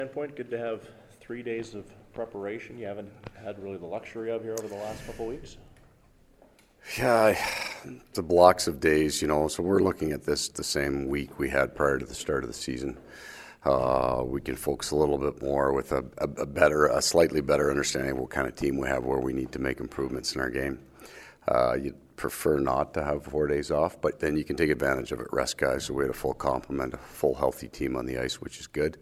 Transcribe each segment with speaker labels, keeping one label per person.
Speaker 1: Standpoint, good to have 3 days of preparation you haven't had really the luxury of here over the last couple of weeks.
Speaker 2: Yeah, the blocks of days, so we're looking at this the same week we had prior to the start of the season. We can focus a little bit more with a slightly better understanding of what kind of team we have, where we need to make improvements in our game. You'd prefer not to have 4 days off, but then you can take advantage of it. Rest guys, so we had a full complement, a full healthy team on the ice, which is good.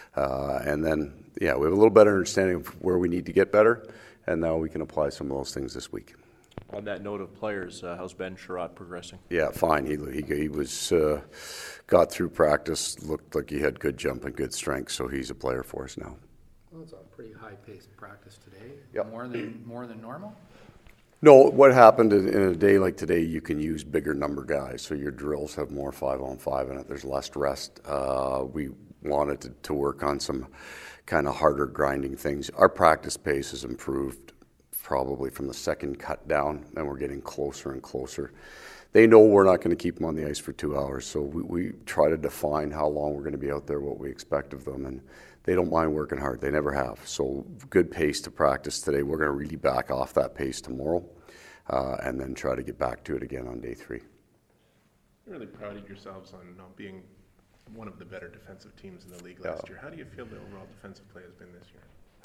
Speaker 2: And then, we have a little better understanding of where we need to get better, and now we can apply some of those things this week.
Speaker 1: On that note of players, how's Ben Sherratt progressing?
Speaker 2: Yeah, fine. He was got through practice, looked like he had good jump and good strength, so he's a player for us now.
Speaker 3: Well, it's a pretty high-paced practice today.
Speaker 2: Yep.
Speaker 3: More than normal?
Speaker 2: No, what happened in a day like today, you can use bigger number guys, so your drills have more 5-on-5 in it. There's less rest. We wanted to work on some kind of harder grinding things. Our practice pace has improved probably from the second cut down, and we're getting closer and closer. They know we're not going to keep them on the ice for 2 hours, so we try to define how long we're going to be out there, what we expect of them, and they don't mind working hard. They never have. So good pace to practice today. We're going to really back off that pace tomorrow, and then try to get back to it again on day 3.
Speaker 4: You're really proud of yourselves on being one of the better defensive teams in the league last year. How do you feel the overall defensive play has been this year?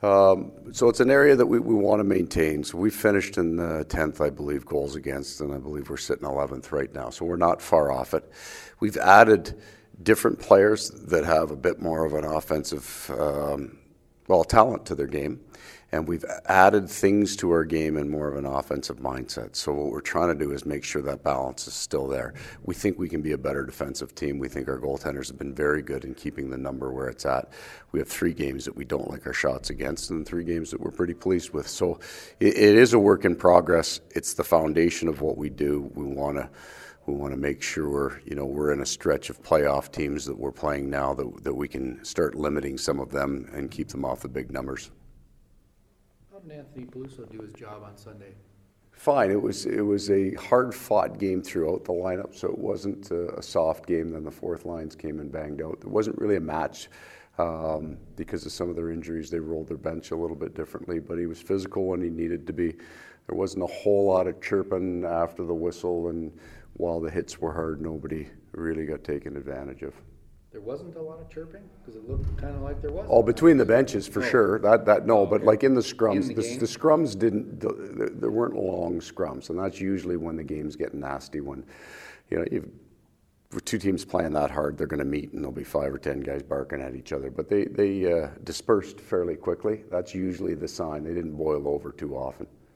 Speaker 2: So it's an area that we want to maintain. So we finished in 10th, I believe, goals against, and I believe we're sitting 11th right now. So we're not far off it. We've added different players that have a bit more of an offensive, talent to their game. And we've added things to our game in more of an offensive mindset. So what we're trying to do is make sure that balance is still there. We think we can be a better defensive team. We think our goaltenders have been very good in keeping the number where it's at. We have 3 games that we don't like our shots against and 3 games that we're pretty pleased with. So it is a work in progress. It's the foundation of what we do. We want to make sure we're in a stretch of playoff teams that we're playing now that we can start limiting some of them and keep them off the big numbers.
Speaker 3: How did Anthony Peluso do his job on Sunday?
Speaker 2: Fine. It was a hard-fought game throughout the lineup, so it wasn't a soft game. Then the fourth lines came and banged out. There wasn't really a match because of some of their injuries. They rolled their bench a little bit differently, but he was physical when he needed to be. There wasn't a whole lot of chirping after the whistle, and while the hits were hard, nobody really got taken advantage of.
Speaker 3: There wasn't a lot of chirping? Because it looked kind of like there was.
Speaker 2: Oh, between the benches, for sure. But like in the scrums,
Speaker 3: In
Speaker 2: the scrums there weren't long scrums, and that's usually when the games get nasty. When, with 2 teams playing that hard, they're going to meet and there'll be 5 or 10 guys barking at each other. But they dispersed fairly quickly. That's usually the sign. They didn't boil over too often.